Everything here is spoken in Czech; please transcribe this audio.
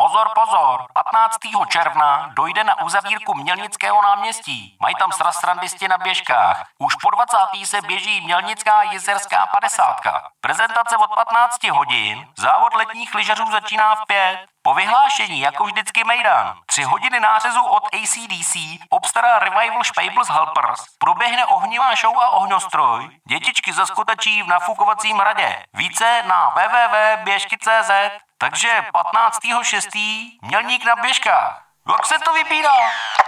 Pozor, pozor, 15. června dojde na uzavírku Mělnického náměstí. Mají tam srandisti na běžkách. Už po 20. se běží Mělnická jezerská 50. Prezentace od 15 hodin, závod letních lyžařů začíná v 5. Po vyhlášení, jako vždycky mejdan, 3 hodiny nářezu od AC/DC obstará Revival Špejbls Helpers, proběhne ohnivá show a ohňostroj, dětičky zaskotačí v nafukovacím hradě. Více na www.běžky.cz. Takže 15.6. Mělník na běžkách. Jak se to vybírá?